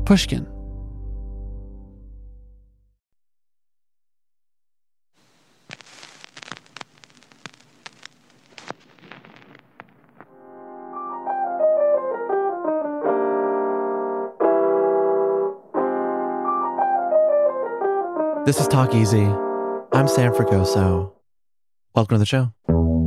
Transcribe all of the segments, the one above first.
Pushkin. This is Talk Easy. I'm Sam Fragoso. Welcome to the show.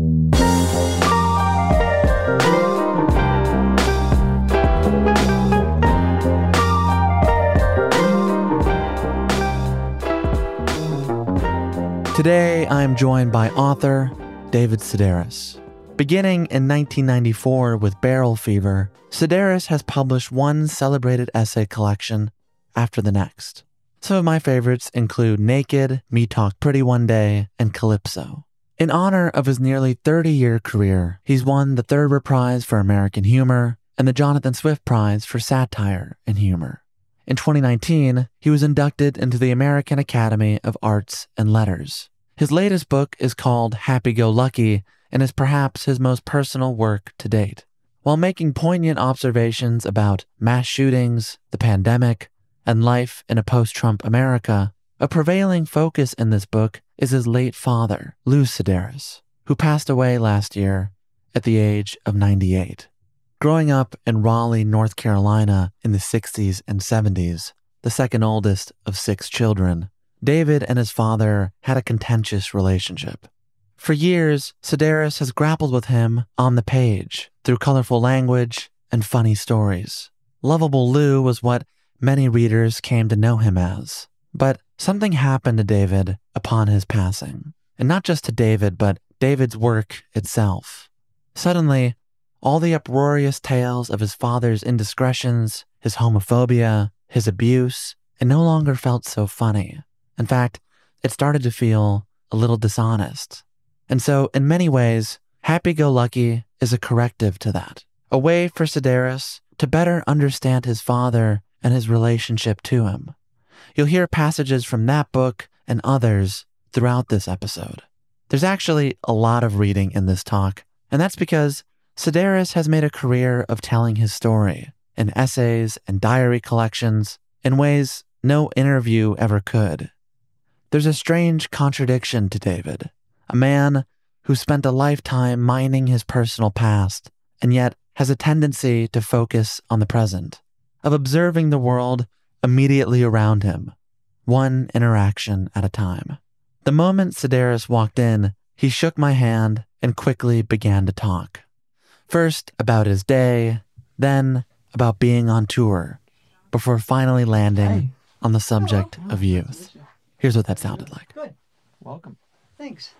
Today, I'm joined by author David Sedaris. Beginning in 1994 with Barrel Fever, Sedaris has published one celebrated essay collection after the next. Some of my favorites include Naked, Me Talk Pretty One Day, and Calypso. In honor of his nearly 30-year career, he's won the Thurber Prize for American Humor and the Jonathan Swift Prize for Satire and Humor. In 2019, he was inducted into the American Academy of Arts and Letters. His latest book is called Happy Go Lucky and is perhaps his most personal work to date. While making poignant observations about mass shootings, the pandemic, and life in a post-Trump America, a prevailing focus in this book is his late father, Lou Sedaris, who passed away last year at the age of 98. Growing up in Raleigh, North Carolina in the 60s and 70s, the second oldest of 6 children, David and his father had a contentious relationship. For years, Sedaris has grappled with him on the page through colorful language and funny stories. Lovable Lou was what many readers came to know him as. But something happened to David upon his passing. And not just to David, but David's work itself. Suddenly, all the uproarious tales of his father's indiscretions, his homophobia, his abuse, it no longer felt so funny. In fact, it started to feel a little dishonest. And so, in many ways, Happy Go Lucky is a corrective to that. A way for Sedaris to better understand his father and his relationship to him. You'll hear passages from that book and others throughout this episode. There's actually a lot of reading in this talk, and that's because Sedaris has made a career of telling his story in essays and diary collections in ways no interview ever could. There's a strange contradiction to David, a man who spent a lifetime mining his personal past and yet has a tendency to focus on the present, of observing the world immediately around him, one interaction at a time. The moment Sedaris walked in, he shook my hand and quickly began to talk. First about his day, then about being on tour, before finally landing on the subject of youth. Here's what that sounded like. Good. Welcome. Thanks.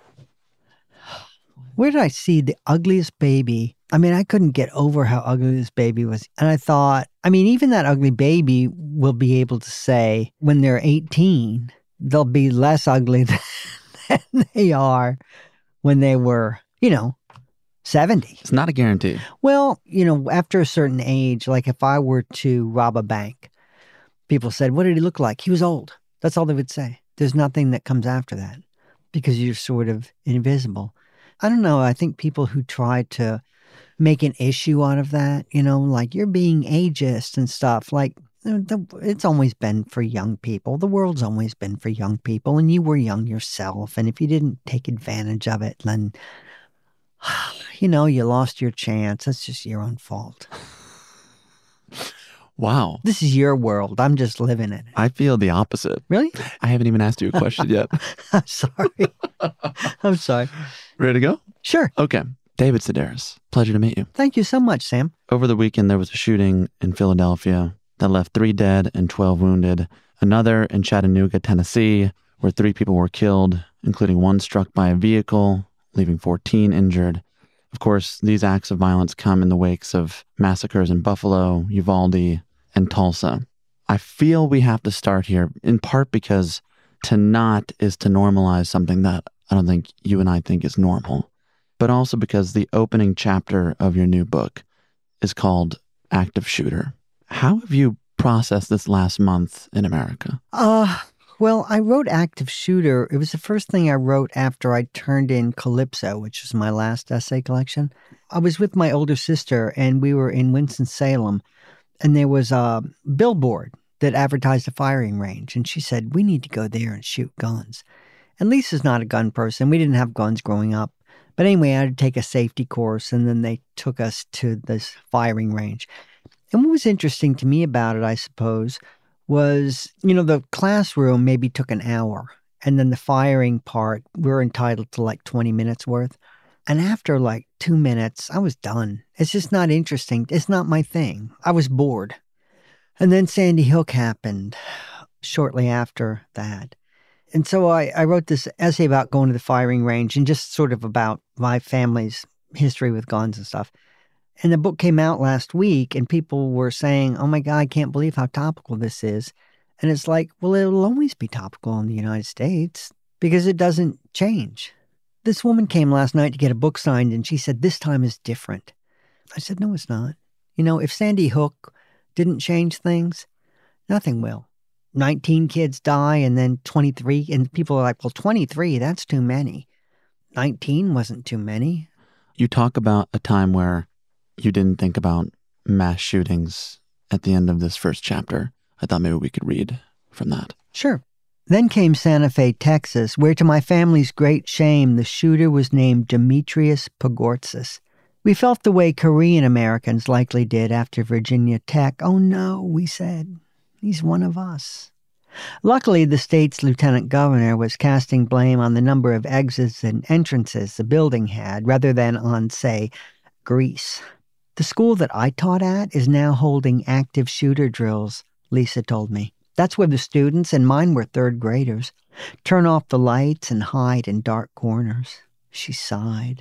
Where did I see the ugliest baby? I mean, I couldn't get over how ugly this baby was. And I thought, even that ugly baby will be able to say when they're 18, they'll be less ugly than they are when they were, 70. It's not a guarantee. Well, after a certain age, like if I were to rob a bank, people said, what did he look like? He was old. That's all they would say. There's nothing that comes after that because you're sort of invisible. I don't know. I think people who try to make an issue out of that, like you're being ageist and stuff, like it's always been for young people. The world's always been for young people, and you were young yourself. And if you didn't take advantage of it, then, you lost your chance. That's just your own fault. Wow. This is your world. I'm just living in it. I feel the opposite. Really? I haven't even asked you a question yet. I'm sorry. I'm sorry. Ready to go? Sure. Okay. David Sedaris, pleasure to meet you. Thank you so much, Sam. Over the weekend, there was a shooting in Philadelphia that left 3 dead and 12 wounded. Another in Chattanooga, Tennessee, where 3 people were killed, including 1 struck by a vehicle, leaving 14 injured. Of course, these acts of violence come in the wakes of massacres in Buffalo, Uvalde, and Tulsa. I feel we have to start here, in part because to not is to normalize something that I don't think you and I think is normal, but also because the opening chapter of your new book is called Active Shooter. How have you processed this last month in America? Well, I wrote Active Shooter. It was the first thing I wrote after I turned in Calypso, which was my last essay collection. I was with my older sister, and we were in Winston-Salem, and there was a billboard that advertised a firing range. And she said, we need to go there and shoot guns. And Lisa's not a gun person. We didn't have guns growing up. But anyway, I had to take a safety course, and then they took us to this firing range. And what was interesting to me about it, I suppose, was, the classroom maybe took an hour. And then the firing part, we're entitled to like 20 minutes worth. And after like 2 minutes, I was done. It's just not interesting. It's not my thing. I was bored. And then Sandy Hook happened shortly after that. And so I wrote this essay about going to the firing range and just sort of about my family's history with guns and stuff. And the book came out last week, and people were saying, oh my God, I can't believe how topical this is. And it's like, well, it'll always be topical in the United States because it doesn't change. This woman came last night to get a book signed, and she said, this time is different. I said, no, it's not. If Sandy Hook didn't change things, nothing will. 19 kids die, and then 23, and people are like, well, 23, that's too many. 19 wasn't too many. You talk about a time where you didn't think about mass shootings at the end of this first chapter. I thought maybe we could read from that. Sure. Then came Santa Fe, Texas, where to my family's great shame, the shooter was named Demetrius Pogortzis. We felt the way Korean Americans likely did after Virginia Tech. Oh no, we said, he's one of us. Luckily, the state's lieutenant governor was casting blame on the number of exits and entrances the building had rather than on, say, grease. The school that I taught at is now holding active shooter drills, Lisa told me. That's where the students, and mine were third graders, turn off the lights and hide in dark corners. She sighed.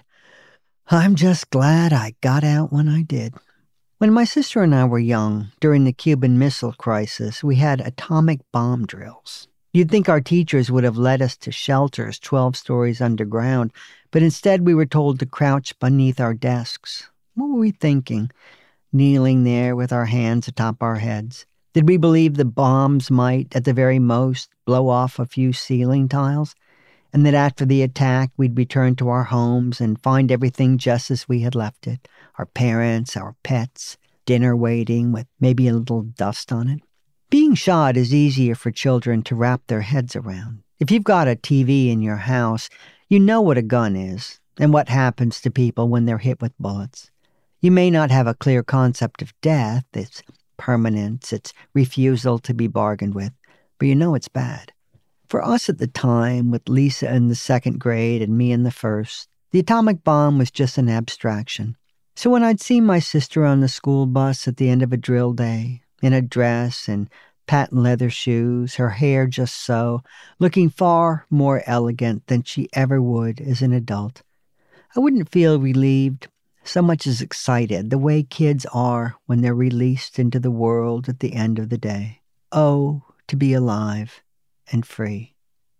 I'm just glad I got out when I did. When my sister and I were young, during the Cuban Missile Crisis, we had atomic bomb drills. You'd think our teachers would have led us to shelters 12 stories underground, but instead we were told to crouch beneath our desks. What were we thinking, kneeling there with our hands atop our heads? Did we believe the bombs might, at the very most, blow off a few ceiling tiles? And that after the attack, we'd return to our homes and find everything just as we had left it? Our parents, our pets, dinner waiting with maybe a little dust on it? Being shot is easier for children to wrap their heads around. If you've got a TV in your house, you know what a gun is and what happens to people when they're hit with bullets. You may not have a clear concept of death, its permanence, its refusal to be bargained with, but you know it's bad. For us at the time, with Lisa in the second grade and me in the first, the atomic bomb was just an abstraction. So when I'd see my sister on the school bus at the end of a drill day, in a dress and patent leather shoes, her hair just so, looking far more elegant than she ever would as an adult, I wouldn't feel relieved so much as excited, the way kids are when they're released into the world at the end of the day. Oh, to be alive and free.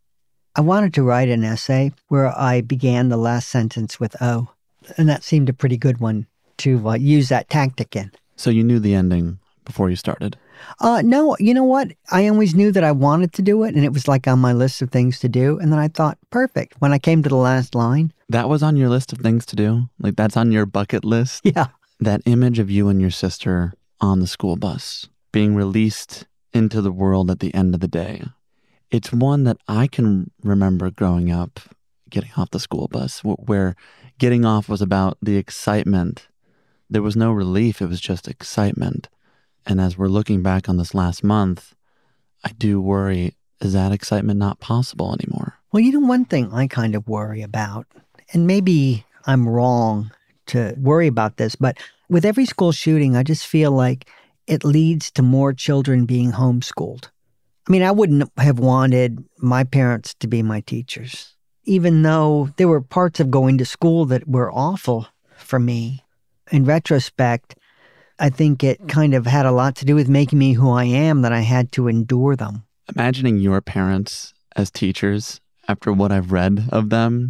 I wanted to write an essay where I began the last sentence with "oh," and that seemed a pretty good one to use that tactic in. So you knew the ending before you started? No, you know what? I always knew that I wanted to do it, and it was like on my list of things to do, and then I thought, perfect. When I came to the last line. That was on your list of things to do? Like that's on your bucket list? Yeah. That image of you and your sister on the school bus, being released into the world at the end of the day. It's one that I can remember growing up, getting off the school bus, where getting off was about the excitement. There was no relief, it was just excitement. And as we're looking back on this last month, I do worry, is that excitement not possible anymore? Well, one thing I kind of worry about, and maybe I'm wrong to worry about this, but with every school shooting, I just feel like it leads to more children being homeschooled. I mean, I wouldn't have wanted my parents to be my teachers, even though there were parts of going to school that were awful for me. In retrospect, I think it kind of had a lot to do with making me who I am, that I had to endure them. Imagining your parents as teachers after what I've read of them.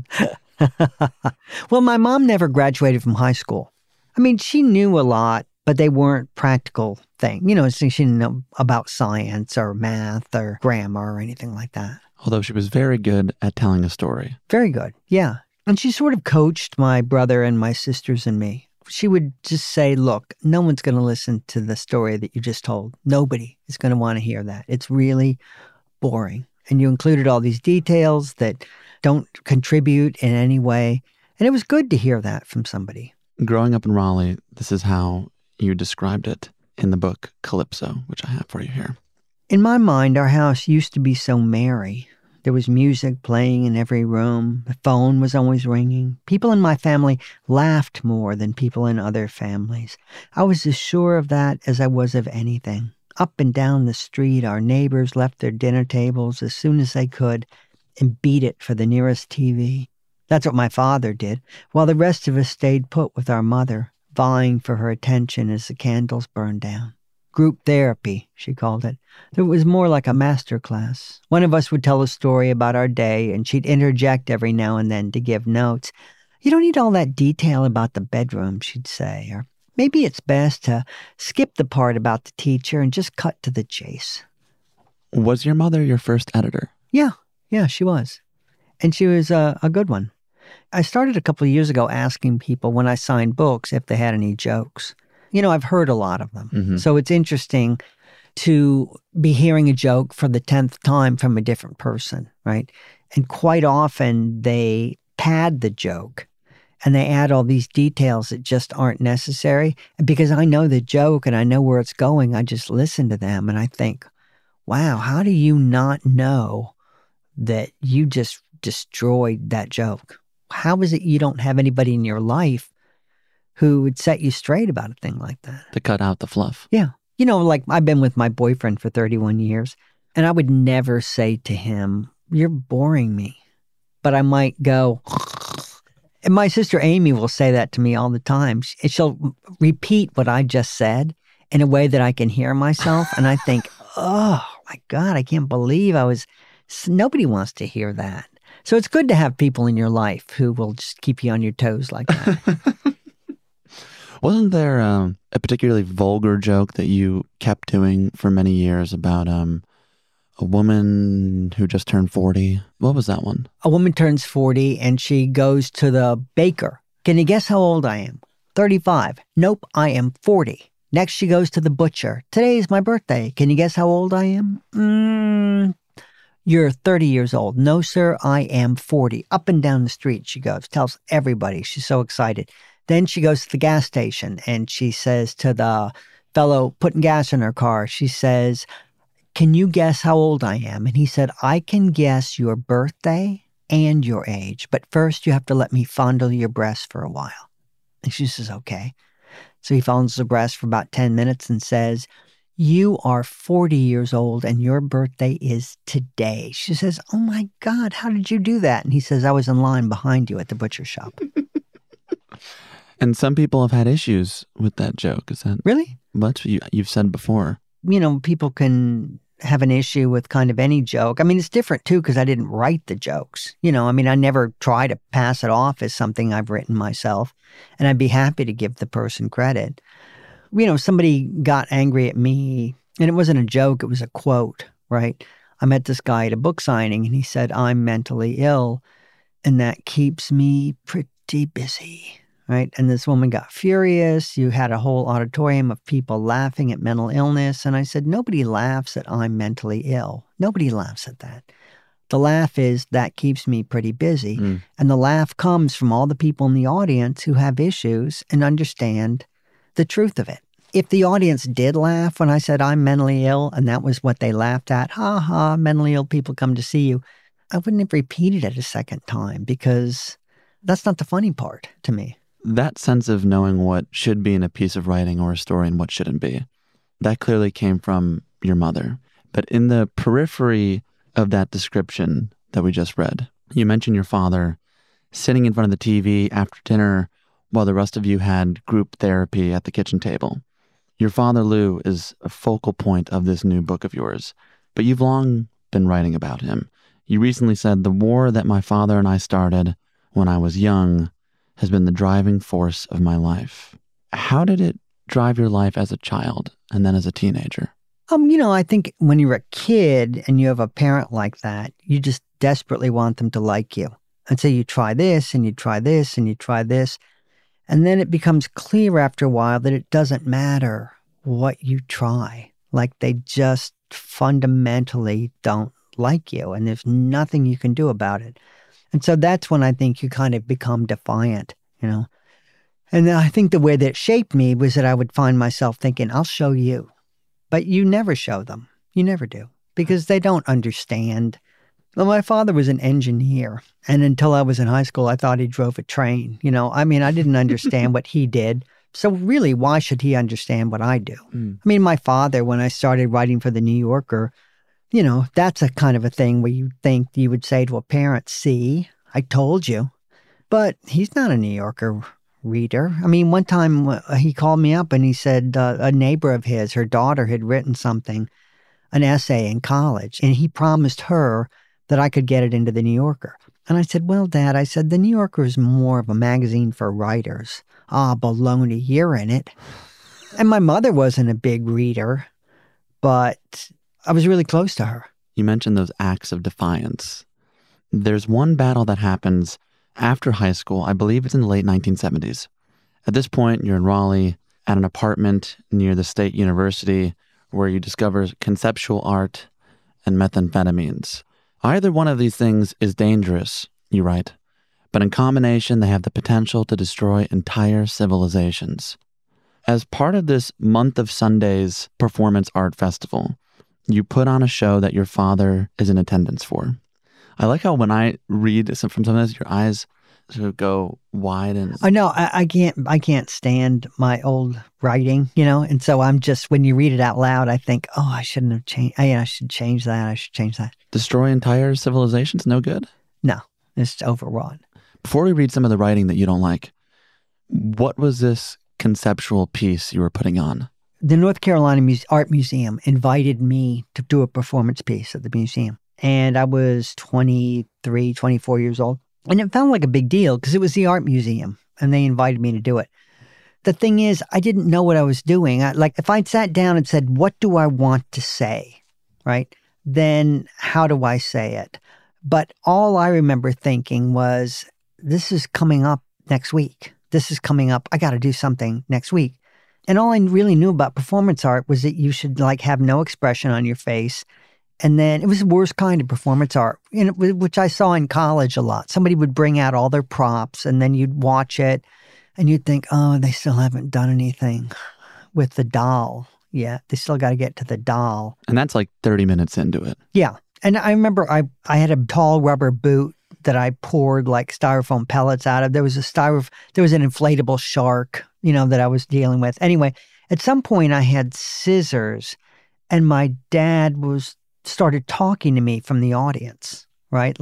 Well, my mom never graduated from high school. I mean, she knew a lot, but they weren't practical things. She didn't know about science or math or grammar or anything like that. Although she was very good at telling a story. Very good, yeah. And she sort of coached my brother and my sisters and me. she would just say, look, no one's going to listen to the story that you just told. Nobody is going to want to hear that. It's really boring. And you included all these details that don't contribute in any way. And it was good to hear that from somebody. Growing up in Raleigh, this is how you described it in the book Calypso, which I have for you here. In my mind, our house used to be so merry. There was music playing in every room. The phone was always ringing. People in my family laughed more than people in other families. I was as sure of that as I was of anything. Up and down the street, our neighbors left their dinner tables as soon as they could and beat it for the nearest TV. That's what my father did, while the rest of us stayed put with our mother, vying for her attention as the candles burned down. Group therapy, she called it. It was more like a master class. One of us would tell a story about our day, and she'd interject every now and then to give notes. You don't need all that detail about the bedroom, she'd say, or maybe it's best to skip the part about the teacher and just cut to the chase. Was your mother your first editor? Yeah, she was. And she was a good one. I started a couple of years ago asking people when I signed books if they had any jokes. You know, I've heard a lot of them. Mm-hmm. So it's interesting to be hearing a joke for the 10th time from a different person, right? And quite often they pad the joke and they add all these details that just aren't necessary. And because I know the joke and I know where it's going, I just listen to them and I think, wow, how do you not know that you just destroyed that joke? How is it you don't have anybody in your life who would set you straight about a thing like that? To cut out the fluff. Yeah. You know, like I've been with my boyfriend for 31 years, and I would never say to him, you're boring me. But I might go, and my sister Amy will say that to me all the time. She'll repeat what I just said in a way that I can hear myself. And I think, oh my God, I can't believe nobody wants to hear that. So it's good to have people in your life who will just keep you on your toes like that. Wasn't there a particularly vulgar joke that you kept doing for many years about a woman who just turned 40? What was that one? A woman turns 40 and she goes to the baker. Can you guess how old I am? 35. Nope, I am 40. Next she goes to the butcher. Today is my birthday. Can you guess how old I am? You're 30 years old. No, sir, I am 40. Up and down the street she goes, tells everybody. She's so excited. Then she goes to the gas station and she says to the fellow putting gas in her car, she says, can you guess how old I am? And he said, I can guess your birthday and your age, but first you have to let me fondle your breast for a while. And she says, okay. So he fondles her breast for about 10 minutes and says, you are 40 years old and your birthday is today. She says, oh my God, how did you do that? And he says, I was in line behind you at the butcher shop. And some people have had issues with that joke. Is that really what you've said before? You know, people can have an issue with kind of any joke. I mean, it's different too because I didn't write the jokes. You know, I mean, I never try to pass it off as something I've written myself, and I'd be happy to give the person credit. You know, somebody got angry at me, and it wasn't a joke, it was a quote, right? I met this guy at a book signing, and he said, I'm mentally ill, and that keeps me pretty busy. Right? And this woman got furious. You had a whole auditorium of people laughing at mental illness. And I said, nobody laughs at I'm mentally ill. Nobody laughs at that. The laugh is that keeps me pretty busy. And the laugh comes from all the people in the audience who have issues and understand the truth of it. If the audience did laugh when I said I'm mentally ill and that was what they laughed at, ha ha, mentally ill people come to see you, I wouldn't have repeated it a second time because that's not the funny part to me. That sense of knowing what should be in a piece of writing or a story and what shouldn't be, that clearly came from your mother. But in the periphery of that description that we just read, you mentioned your father sitting in front of the TV after dinner while the rest of you had group therapy at the kitchen table. Your father, Lou, is a focal point of this new book of yours, but you've long been writing about him. You recently said, the war that my father and I started when I was young has been the driving force of my life. How did it drive your life as a child and then as a teenager? You know, I think when you're a kid and you have a parent like that, you just desperately want them to like you. And so you try this and you try this and you try this. And then it becomes clear after a while that it doesn't matter what you try. Like they just fundamentally don't like you, and there's nothing you can do about it. And so that's when I think you kind of become defiant, you know. And I think the way that it shaped me was that I would find myself thinking, I'll show you. But you never show them. You never do. Because they don't understand. Well, my father was an engineer. And until I was in high school, I thought he drove a train. You know, I mean, I didn't understand what he did. So really, why should he understand what I do? I mean, my father, when I started writing for the New Yorker, you know, that's a kind of a thing where you think you would say to a parent, see, I told you. But he's not a New Yorker reader. I mean, one time he called me up and he said a neighbor of his, her daughter had written something, an essay in college, and he promised her that I could get it into the New Yorker. And I said, well, Dad, I said, the New Yorker is more of a magazine for writers. Ah, baloney, you're in it. And my mother wasn't a big reader, but I was really close to her. You mentioned those acts of defiance. There's one battle that happens after high school. I believe it's in the late 1970s. At this point, you're in Raleigh at an apartment near the State University where you discover conceptual art and methamphetamines. Either one of these things is dangerous, you write, but in combination, they have the potential to destroy entire civilizations. As part of this Month of Sundays performance art festival, you put on a show that your father is in attendance for. I like how when I read from some of this, your eyes sort of go wide and... I know, I can't stand my old writing, you know, and so I'm just, when you read it out loud, I think, oh, I shouldn't have changed, I should change that, I should change that. Destroy entire civilizations? No good? No, it's overwrought. Before we read some of the writing that you don't like, what was this conceptual piece you were putting on? The North Carolina Art Museum invited me to do a performance piece at the museum. And I was 23, 24 years old. And it felt like a big deal because it was the art museum and they invited me to do it. The thing is, I didn't know what I was doing. If I sat down and said, what do I want to say, right? Then how do I say it? But all I remember thinking was, this is coming up next week. This is coming up. I got to do something next week. And all I really knew about performance art was that you should have no expression on your face. And then it was the worst kind of performance art, which I saw in college a lot. Somebody would bring out all their props and then you'd watch it and you'd think, oh, they still haven't done anything with the doll yet. They still got to get to the doll. And that's like 30 minutes into it. Yeah. And I remember I had a tall rubber boot that I poured like styrofoam pellets out of. There was an inflatable shark, that I was dealing with. Anyway, at some point I had scissors and my dad started talking to me from the audience, right?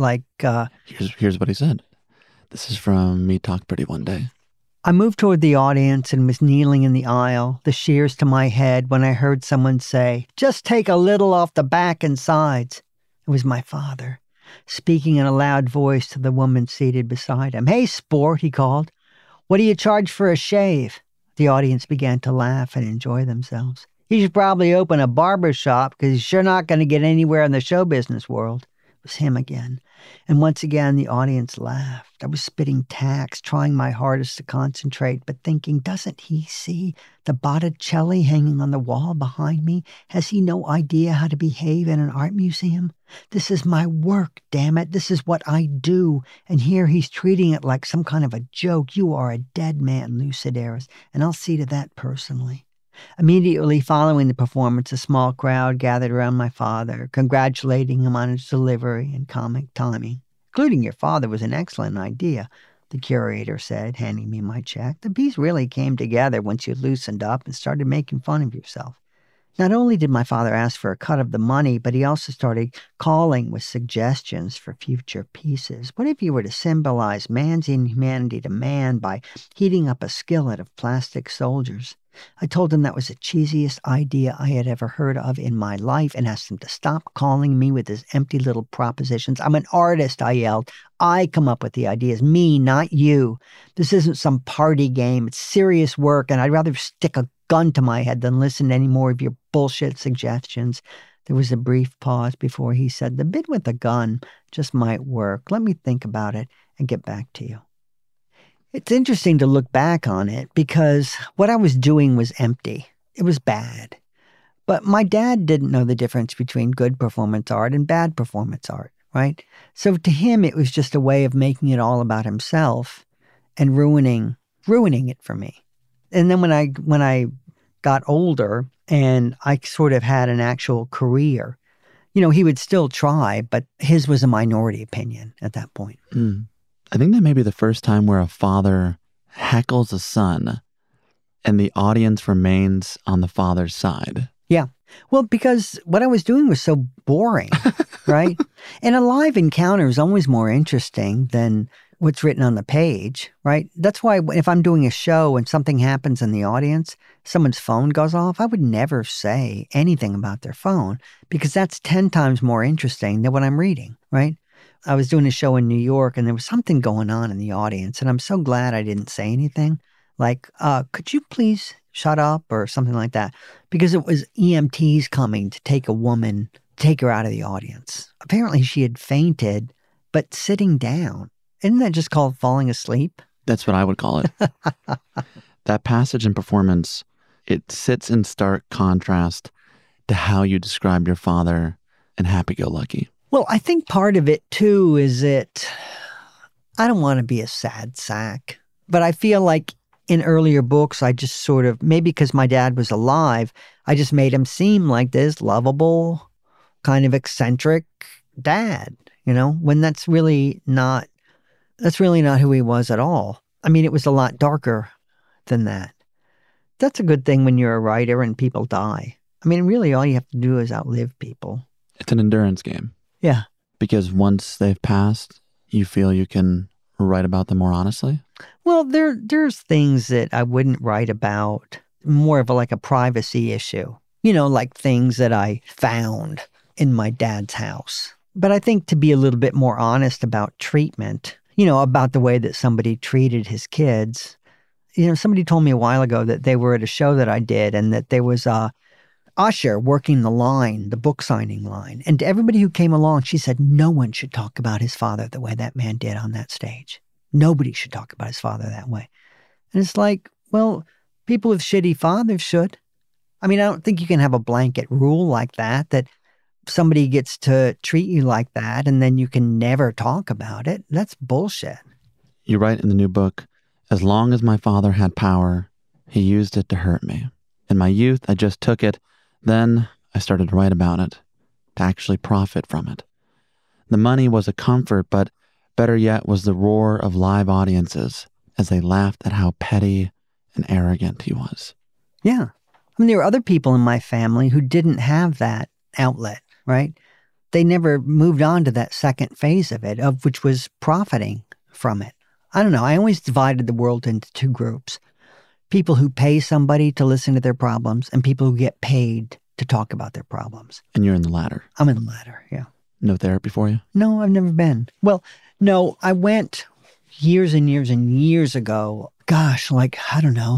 Here's what he said. This is from Me Talk Pretty One Day. I moved toward the audience and was kneeling in the aisle, the shears to my head, when I heard someone say, just take a little off the back and sides. It was my father, speaking in a loud voice to the woman seated beside him. Hey, sport, he called. What do you charge for a shave? The audience began to laugh and enjoy themselves. He should probably open a barber shop because he's sure not going to get anywhere in the show business world. It was him again. And once again, the audience laughed. I was spitting tacks, trying my hardest to concentrate, but thinking, doesn't he see the Botticelli hanging on the wall behind me? Has he no idea how to behave in an art museum? This is my work, damn it. This is what I do. And here he's treating it like some kind of a joke. You are a dead man, Lou Sedaris, and I'll see to that personally. Immediately following the performance, a small crowd gathered around my father, congratulating him on his delivery and comic timing. Including your father was an excellent idea, the curator said, handing me my check. The piece really came together once you loosened up and started making fun of yourself. Not only did my father ask for a cut of the money, but he also started calling with suggestions for future pieces. What if you were to symbolize man's inhumanity to man by heating up a skillet of plastic soldiers? I told him that was the cheesiest idea I had ever heard of in my life and asked him to stop calling me with his empty little propositions. I'm an artist, I yelled. I come up with the ideas, me, not you. This isn't some party game. It's serious work, and I'd rather stick a gun to my head than listen to any more of your bullshit suggestions. There was a brief pause before he said, the bit with the gun just might work. Let me think about it and get back to you. It's interesting to look back on it because what I was doing was empty. It was bad. But my dad didn't know the difference between good performance art and bad performance art, right? So to him, it was just a way of making it all about himself and ruining it for me. And then when I got older and I sort of had an actual career, he would still try, but his was a minority opinion at that point. I think that may be the first time where a father heckles a son and the audience remains on the father's side. Yeah. Well, because what I was doing was so boring, right? And a live encounter is always more interesting than what's written on the page, right? That's why if I'm doing a show and something happens in the audience, someone's phone goes off, I would never say anything about their phone because that's 10 times more interesting than what I'm reading, right? I was doing a show in New York and there was something going on in the audience and I'm so glad I didn't say anything. Like, could you please shut up or something like that? Because it was EMTs coming to take a woman, take her out of the audience. Apparently she had fainted, but sitting down. Isn't that just called falling asleep? That's what I would call it. That passage in performance, it sits in stark contrast to how you describe your father in Happy-Go-Lucky. Well, I think part of it too is that I don't want to be a sad sack, but I feel like in earlier books, I just sort of, maybe because my dad was alive, I just made him seem like this lovable, kind of eccentric dad, when that's really not who he was at all. I mean, it was a lot darker than that. That's a good thing when you're a writer and people die. I mean, really all you have to do is outlive people. It's an endurance game. Yeah. Because once they've passed, you feel you can write about them more honestly? Well, there's things that I wouldn't write about, more of like a privacy issue. Like things that I found in my dad's house. But I think to be a little bit more honest about treatment, about the way that somebody treated his kids. Somebody told me a while ago that they were at a show that I did and that there was a usher working the line, the book signing line. And to everybody who came along, she said, no one should talk about his father the way that man did on that stage. Nobody should talk about his father that way. And it's like, well, people with shitty fathers should. I mean, I don't think you can have a blanket rule like that somebody gets to treat you like that and then you can never talk about it. That's bullshit. You write in the new book, as long as my father had power, he used it to hurt me. In my youth, I just took it. Then I started to write about it, to actually profit from it. The money was a comfort, but better yet was the roar of live audiences as they laughed at how petty and arrogant he was. Yeah. I mean, there were other people in my family who didn't have that outlet, right? They never moved on to that second phase of it, of which was profiting from it. I don't know. I always divided the world into two groups. People who pay somebody to listen to their problems and people who get paid to talk about their problems. And you're in the latter. I'm in the latter, yeah. No therapy for you? No, I've never been. Well, no, I went years and years and years ago. Gosh, like, I don't know,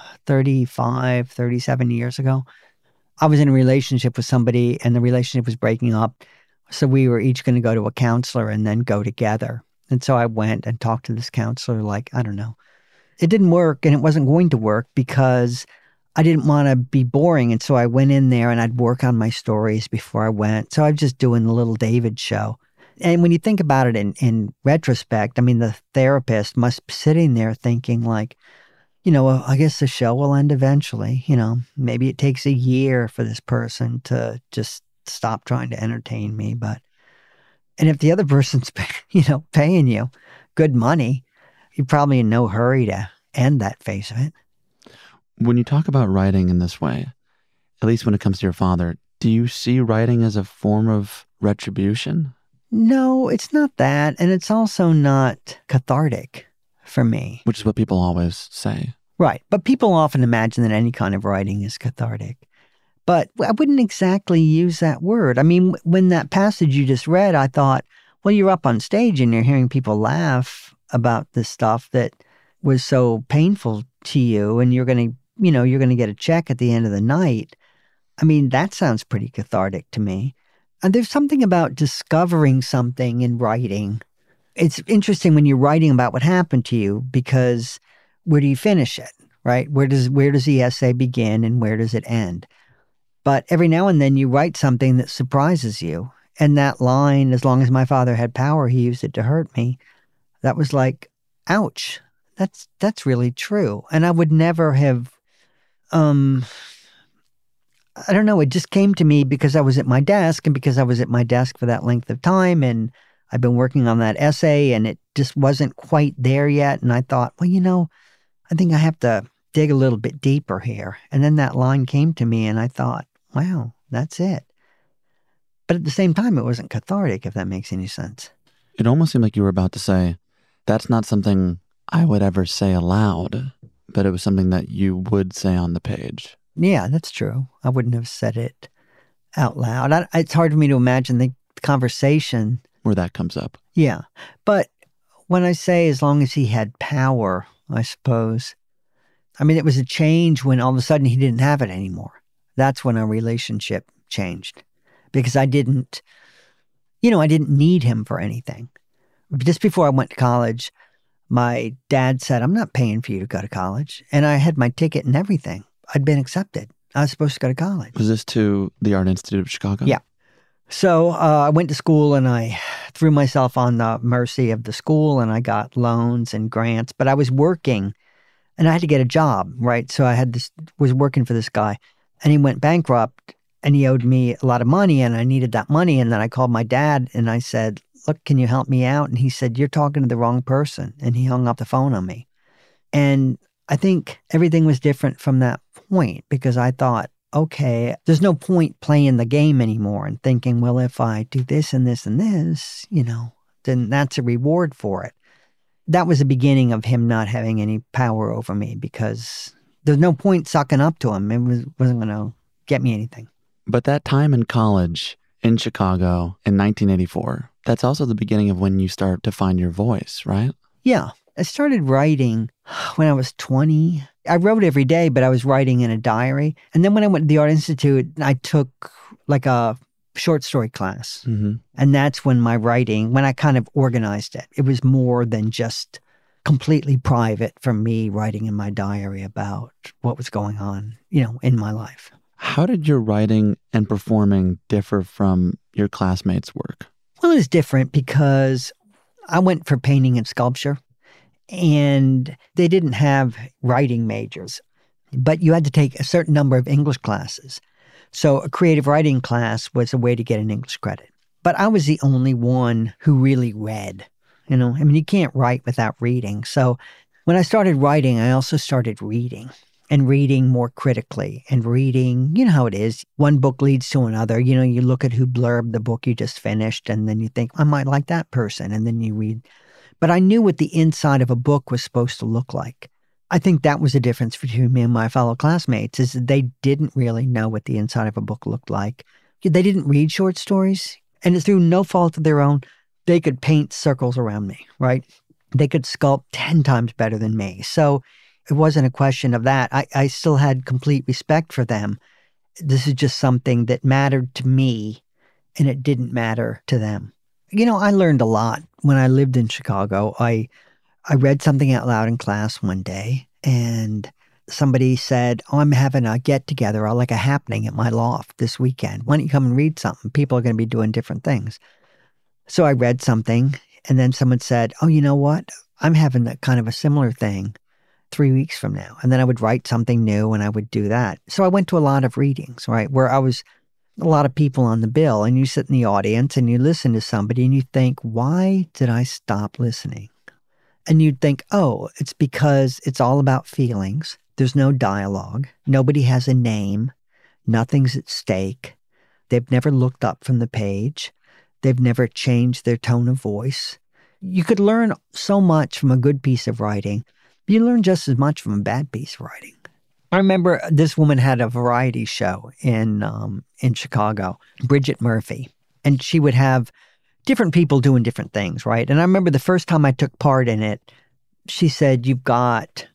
35, 37 years ago. I was in a relationship with somebody and the relationship was breaking up. So we were each going to go to a counselor and then go together. And so I went and talked to this counselor, like, I don't know. It didn't work and it wasn't going to work because I didn't want to be boring. And so I went in there and I'd work on my stories before I went. So I was just doing the little David show. And when you think about it in retrospect, I mean, the therapist must be sitting there thinking like, well, I guess the show will end eventually. Maybe it takes a year for this person to just stop trying to entertain me. And if the other person's, paying you good money, you're probably in no hurry to end that phase of it. When you talk about writing in this way, at least when it comes to your father, do you see writing as a form of retribution? No, it's not that. And it's also not cathartic for me. Which is what people always say. Right. But people often imagine that any kind of writing is cathartic. But I wouldn't exactly use that word. I mean, when that passage you just read, I thought, well, you're up on stage and you're hearing people laugh about this stuff that was so painful to you, and you're going to get a check at the end of the night. I mean, that sounds pretty cathartic to me. And there's something about discovering something in writing It's interesting when you're writing about what happened to you, because where do you finish it, right? Where does the essay begin and where does it end? But every now and then you write something that surprises you. And that line, as long as my father had power, he used it to hurt me. That was like, ouch, that's really true. And I would never have, I don't know, it just came to me because I was at my desk, and because I was at my desk for that length of time, and I've been working on that essay, and it just wasn't quite there yet. And I thought, well, I think I have to dig a little bit deeper here. And then that line came to me, and I thought, wow, that's it. But at the same time, it wasn't cathartic, if that makes any sense. It almost seemed like you were about to say, that's not something I would ever say aloud, but it was something that you would say on the page. Yeah, that's true. I wouldn't have said it out loud. It's hard for me to imagine the conversation where that comes up. Yeah. But when I say as long as he had power, I suppose, I mean, it was a change when all of a sudden he didn't have it anymore. That's when our relationship changed, because I didn't need him for anything. Just before I went to college, my dad said, I'm not paying for you to go to college. And I had my ticket and everything. I'd been accepted. I was supposed to go to college. Was this to the Art Institute of Chicago? Yeah. So I went to school, and I threw myself on the mercy of the school, and I got loans and grants. But I was working, and I had to get a job, right? So I was working for this guy, and he went bankrupt, and he owed me a lot of money, and I needed that money. And then I called my dad, and I said, look, can you help me out? And he said, you're talking to the wrong person. And he hung up the phone on me. And I think everything was different from that point, because I thought, okay, there's no point playing the game anymore and thinking, well, if I do this and this and this, then that's a reward for it. That was the beginning of him not having any power over me, because there's no point sucking up to him. It wasn't going to get me anything. But that time in college in Chicago in 1984, that's also the beginning of when you start to find your voice, right? Yeah. I started writing when I was 20. I wrote every day, but I was writing in a diary. And then when I went to the Art Institute, I took like a short story class. Mm-hmm. And that's when when I kind of organized it. It was more than just completely private from me writing in my diary about what was going on, in my life. How did your writing and performing differ from your classmates' work? Well, it was different because I went for painting and sculpture. And they didn't have writing majors, but you had to take a certain number of English classes. So a creative writing class was a way to get an English credit. But I was the only one who really read. You can't write without reading. So when I started writing, I also started reading, and reading more critically, and reading, how it is. One book leads to another. You look at who blurbed the book you just finished, and then you think, I might like that person. And then you read. But I knew what the inside of a book was supposed to look like. I think that was the difference between me and my fellow classmates, is that they didn't really know what the inside of a book looked like. They didn't read short stories, and it's through no fault of their own. They could paint circles around me, right? They could sculpt 10 times better than me. So it wasn't a question of that. I still had complete respect for them. This is just something that mattered to me, and it didn't matter to them. I learned a lot when I lived in Chicago. I read something out loud in class one day, and somebody said, I'm having a get-together, or like a happening at my loft this weekend. Why don't you come and read something? People are going to be doing different things. So I read something, and then someone said, oh, you know what? I'm having a kind of a similar thing 3 weeks from now. And then I would write something new, and I would do that. So I went to a lot of readings, right, where I was a lot of people on the bill, and you sit in the audience and you listen to somebody and you think, why did I stop listening? And you'd think, oh, it's because it's all about feelings. There's no dialogue. Nobody has a name. Nothing's at stake. They've never looked up from the page. They've never changed their tone of voice. You could learn so much from a good piece of writing. You learn just as much from a bad piece of writing. I remember this woman had a variety show in Chicago, Bridget Murphy, and she would have different people doing different things, right? And I remember the first time I took part in it, she said, you've got,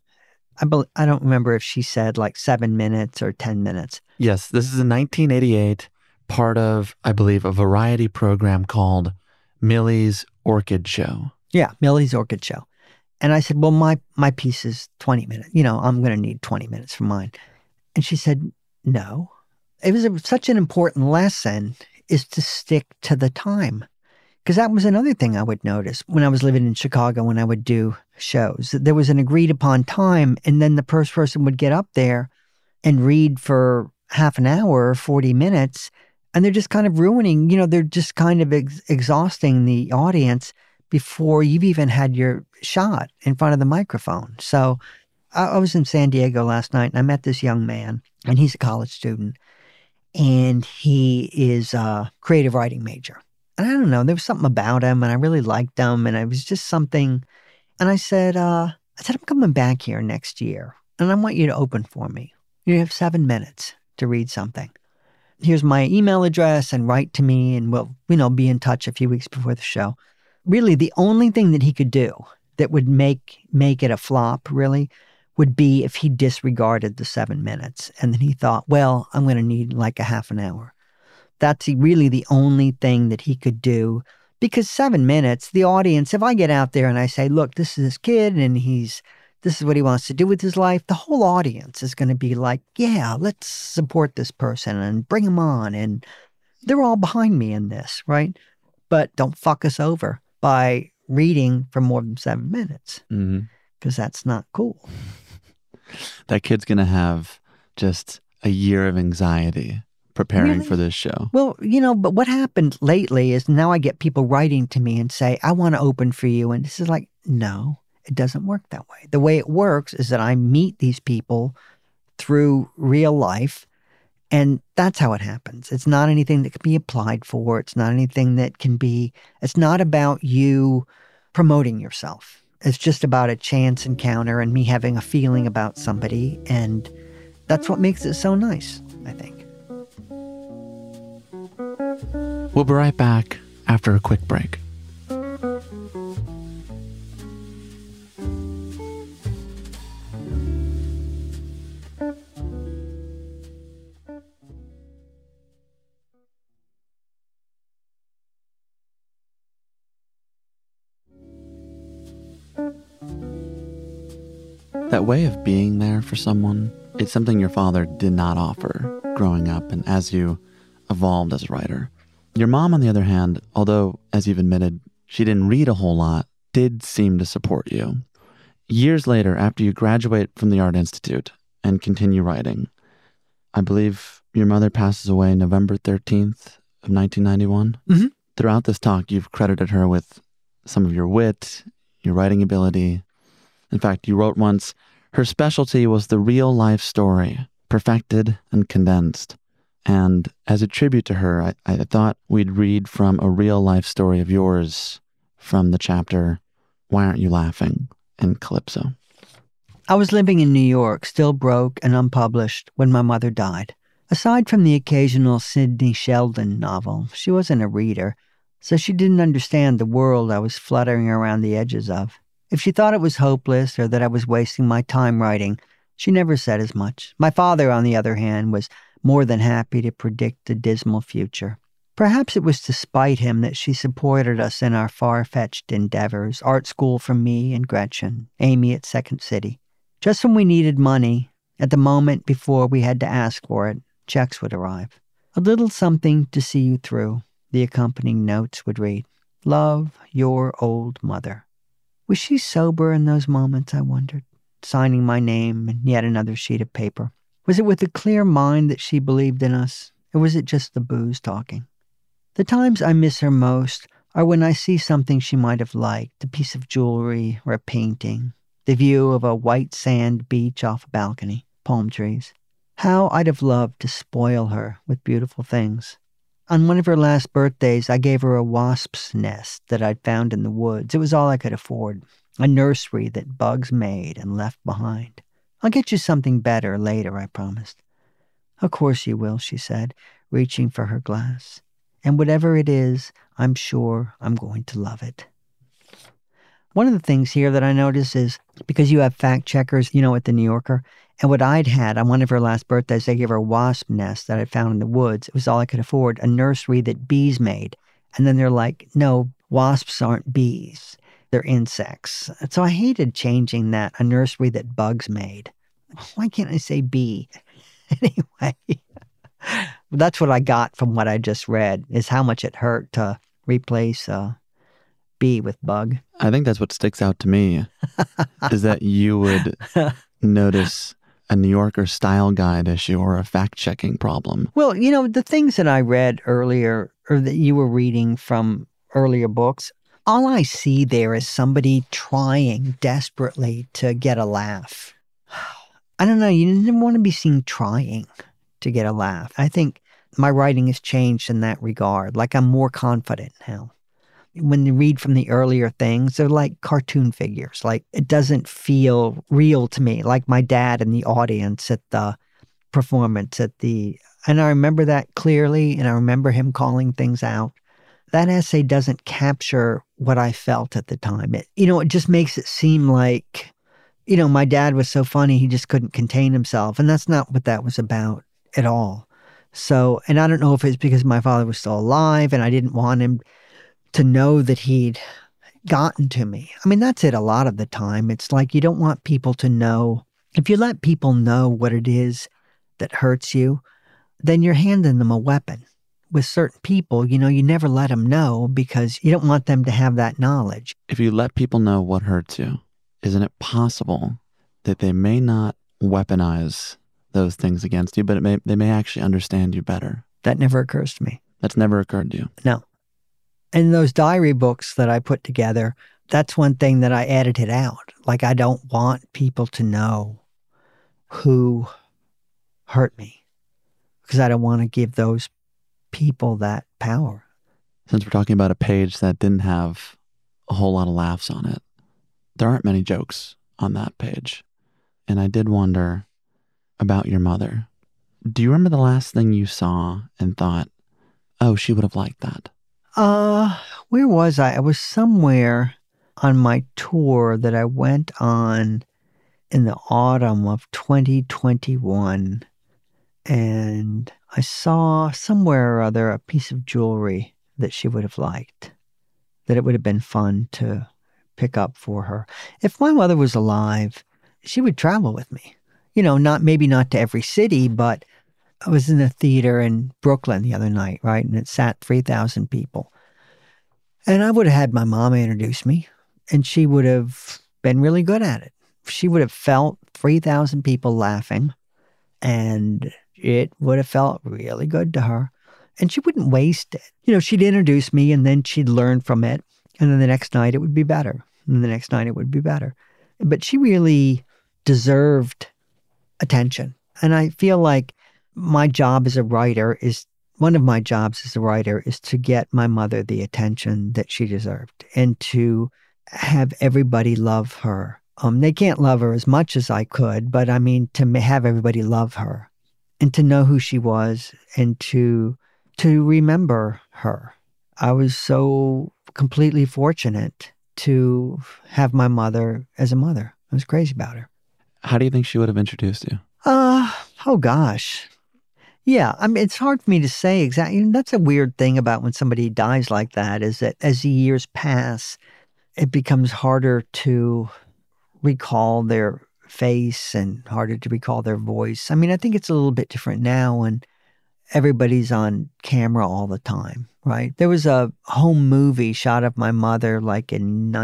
I don't remember if she said like 7 minutes or 10 minutes. Yes, this is in 1988, part of, I believe, a variety program called Millie's Orchid Show. Yeah, Millie's Orchid Show. And I said, well, my piece is 20 minutes. I'm going to need 20 minutes for mine. And she said, no. It was such an important lesson is to stick to the time. Because that was another thing I would notice when I was living in Chicago when I would do shows. There was an agreed upon time, and then the first person would get up there and read for half an hour or 40 minutes, and they're just kind of ruining, they're just kind of exhausting the audience before you've even had your shot in front of the microphone. So I was in San Diego last night, and I met this young man, and he's a college student, and he is a creative writing major. And I don't know, there was something about him, and I really liked him, and it was just something. And I said, I'm coming back here next year, and I want you to open for me. You have 7 minutes to read something. Here's my email address, and write to me, and we'll, be in touch a few weeks before the show. Really, the only thing that he could do that would make it a flop, really, would be if he disregarded the 7 minutes. And then he thought, well, I'm going to need like a half an hour. That's really the only thing that he could do, because 7 minutes, the audience, if I get out there and I say, look, this is this kid and this is what he wants to do with his life, the whole audience is going to be like, yeah, let's support this person and bring him on. And they're all behind me in this, right? But don't fuck us over by reading for more than 7 minutes, because that's not cool. That kid's going to have just a year of anxiety preparing for this show. Well, but what happened lately is now I get people writing to me and say, I want to open for you. And this is like, no, it doesn't work that way. The way it works is that I meet these people through real life, and that's how it happens. It's not anything that can be applied for. It's not anything that it's not about you promoting yourself. It's just about a chance encounter and me having a feeling about somebody. And that's what makes it so nice, I think. We'll be right back after a quick break. That way of being there for someone, it's something your father did not offer growing up and as you evolved as a writer. Your mom, on the other hand, although, as you've admitted, she didn't read a whole lot, did seem to support you. Years later, after you graduate from the Art Institute and continue writing, I believe your mother passes away November 13th of 1991. Mm-hmm. Throughout this talk, you've credited her with some of your wit, your writing ability. In fact, you wrote once, her specialty was the real-life story, perfected and condensed. And as a tribute to her, I thought we'd read from a real-life story of yours from the chapter, Why Aren't You Laughing, in Calypso. I was living in New York, still broke and unpublished, when my mother died. Aside from the occasional Sidney Sheldon novel, she wasn't a reader, so she didn't understand the world I was fluttering around the edges of. If she thought it was hopeless or that I was wasting my time writing, she never said as much. My father, on the other hand, was more than happy to predict the dismal future. Perhaps it was to spite him that she supported us in our far-fetched endeavors, art school for me and Gretchen, Amy at Second City. Just when we needed money, at the moment before we had to ask for it, checks would arrive. A little something to see you through, the accompanying notes would read. Love, your old mother. Was she sober in those moments, I wondered, signing my name and yet another sheet of paper? Was it with a clear mind that she believed in us, or was it just the booze talking? The times I miss her most are when I see something she might have liked, a piece of jewelry or a painting, the view of a white sand beach off a balcony, palm trees. How I'd have loved to spoil her with beautiful things. On one of her last birthdays, I gave her a wasp's nest that I'd found in the woods. It was all I could afford, a nursery that bugs made and left behind. I'll get you something better later, I promised. Of course you will, she said, reaching for her glass. And whatever it is, I'm sure I'm going to love it. One of the things here that I notice is, because you have fact checkers, at the New Yorker, and what I'd had on one of her last birthdays, they gave her a wasp nest that I found in the woods. It was all I could afford, a nursery that bees made. And then they're like, no, wasps aren't bees. They're insects. So I hated changing that, a nursery that bugs made. Why can't I say bee? Anyway, that's what I got from what I just read, is how much it hurt to replace bee with bug. I think that's what sticks out to me, is that you would notice a New Yorker style guide issue or a fact-checking problem. Well, the things that I read earlier, or that you were reading from earlier books, all I see there is somebody trying desperately to get a laugh. I don't know, you didn't want to be seen trying to get a laugh. I think my writing has changed in that regard. Like, I'm more confident now. When you read from the earlier things, they're like cartoon figures. Like, it doesn't feel real to me, like my dad in the audience at the performance and I remember that clearly, and I remember him calling things out. That essay doesn't capture what I felt at the time. It just makes it seem like, my dad was so funny, he just couldn't contain himself. And that's not what that was about at all. So, and I don't know if it's because my father was still alive and I didn't want him to know that he'd gotten to me. I mean, that's it a lot of the time. It's like you don't want people to know. If you let people know what it is that hurts you, then you're handing them a weapon. With certain people, you never let them know because you don't want them to have that knowledge. If you let people know what hurts you, isn't it possible that they may not weaponize those things against you, but they may actually understand you better? That never occurs to me. That's never occurred to you? No. And those diary books that I put together, that's one thing that I edited out. Like, I don't want people to know who hurt me because I don't want to give those people that power. Since we're talking about a page that didn't have a whole lot of laughs on it, there aren't many jokes on that page. And I did wonder about your mother. Do you remember the last thing you saw and thought, oh, she would have liked that? Where was I? I was somewhere on my tour that I went on in the autumn of 2021. And I saw somewhere or other a piece of jewelry that she would have liked, that it would have been fun to pick up for her. If my mother was alive, she would travel with me. Maybe not to every city, but I was in a theater in Brooklyn the other night, right? And it sat 3,000 people. And I would have had my mama introduce me, and she would have been really good at it. She would have felt 3,000 people laughing, and it would have felt really good to her. And she wouldn't waste it. She'd introduce me, and then she'd learn from it. And then the next night it would be better. And the next night it would be better. But she really deserved attention. And I feel like one of my jobs as a writer is to get my mother the attention that she deserved and to have everybody love her. They can't love her as much as I could, but I mean, to have everybody love her and to know who she was and to remember her. I was so completely fortunate to have my mother as a mother. I was crazy about her. How do you think she would have introduced you? Oh gosh. Yeah, I mean, it's hard for me to say exactly. That's a weird thing about when somebody dies like that, is that as the years pass, it becomes harder to recall their face and harder to recall their voice. I mean, I think it's a little bit different now when everybody's on camera all the time, right? There was a home movie shot of my mother like in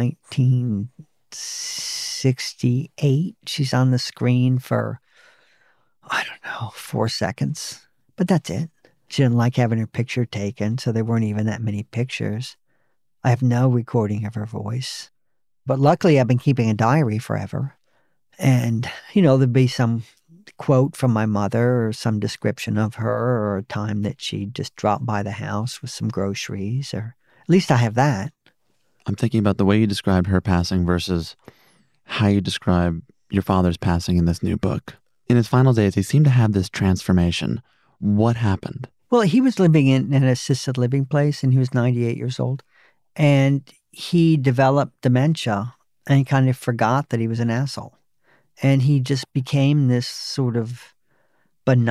1968. She's on the screen for, I don't know, 4 seconds. But that's it. She didn't like having her picture taken, so there weren't even that many pictures. I have no recording of her voice. But luckily, I've been keeping a diary forever. And, there'd be some quote from my mother or some description of her or a time that she just dropped by the house with some groceries, or at least I have that. I'm thinking about the way you described her passing versus how you describe your father's passing in this new book. In his final days, he seemed to have this transformation. What happened? Well, he was living in an assisted living place, and he was 98 years old. And he developed dementia, and he kind of forgot that he was an asshole. And he just became this sort of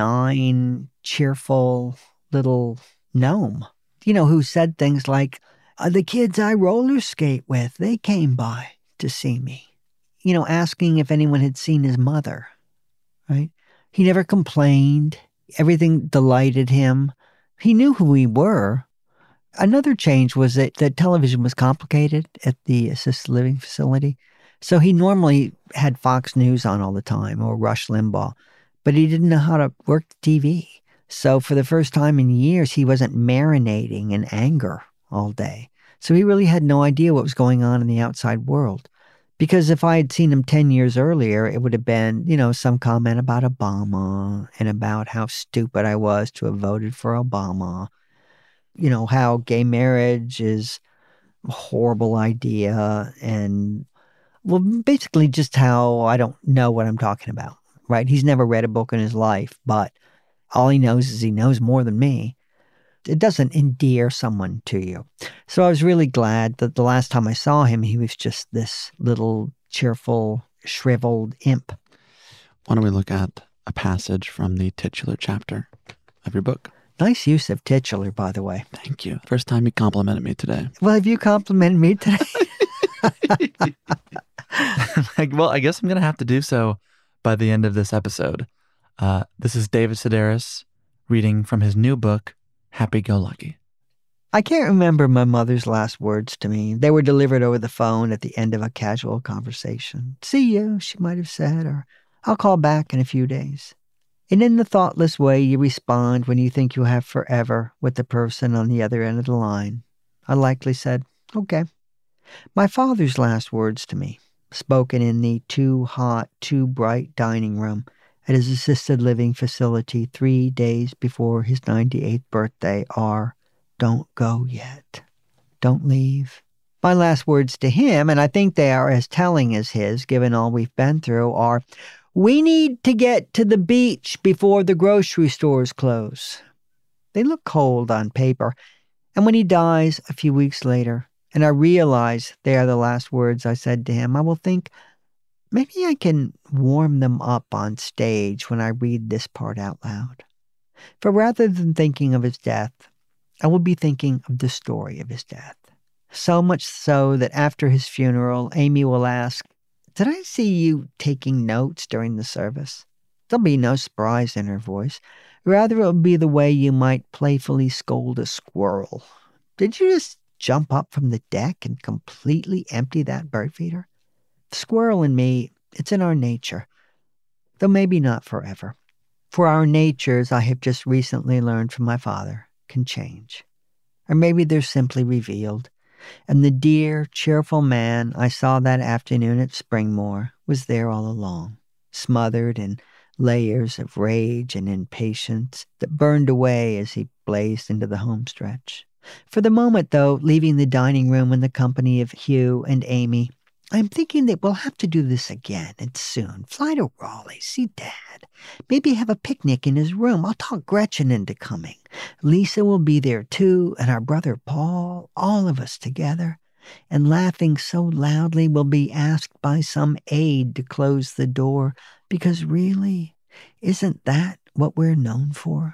benign, cheerful little gnome, who said things like, The kids I roller skate with, they came by to see me, asking if anyone had seen his mother, right? He never complained. Everything delighted him. He knew who we were. Another change was that the television was complicated at the assisted living facility. So he normally had Fox News on all the time or Rush Limbaugh, but he didn't know how to work the TV. So for the first time in years, he wasn't marinating in anger all day. So he really had no idea what was going on in the outside world. Because if I had seen him 10 years earlier, it would have been, some comment about Obama and about how stupid I was to have voted for Obama. How gay marriage is a horrible idea and, well, basically just how I don't know what I'm talking about, right? He's never read a book in his life, but all he knows is he knows more than me. It doesn't endear someone to you. So I was really glad that the last time I saw him, he was just this little cheerful, shriveled imp. Why don't we look at a passage from the titular chapter of your book? Nice use of titular, by the way. Thank you. First time you complimented me today. Well, have you complimented me today? Well, I guess I'm going to have to do so by the end of this episode. This is David Sedaris reading from his new book, Happy Go Lucky. I can't remember my mother's last words to me. They were delivered over the phone at the end of a casual conversation. See you, she might have said, or I'll call back in a few days. And in the thoughtless way you respond when you think you have forever with the person on the other end of the line, I likely said, okay. My father's last words to me, spoken in the too hot, too bright dining room at his assisted living facility 3 days before his 98th birthday, are, don't go yet. Don't leave. My last words to him, and I think they are as telling as his, given all we've been through, are, we need to get to the beach before the grocery stores close. They look cold on paper, and when he dies a few weeks later, and I realize they are the last words I said to him, I will think, maybe I can warm them up on stage when I read this part out loud. For rather than thinking of his death, I will be thinking of the story of his death. So much so that after his funeral, Amy will ask, did I see you taking notes during the service? There'll be no surprise in her voice. Rather, it'll be the way you might playfully scold a squirrel. Did you just jump up from the deck and completely empty that bird feeder? The squirrel and me, it's in our nature, though maybe not forever. For our natures, I have just recently learned from my father, can change. Or maybe they're simply revealed. And the dear, cheerful man I saw that afternoon at Springmore was there all along, smothered in layers of rage and impatience that burned away as he blazed into the home stretch. For the moment, though, leaving the dining room in the company of Hugh and Amy, I'm thinking that we'll have to do this again and soon. Fly to Raleigh, see Dad. Maybe have a picnic in his room. I'll talk Gretchen into coming. Lisa will be there too, and our brother Paul, all of us together. And laughing so loudly we'll be asked by some aide to close the door, because really, isn't that what we're known for?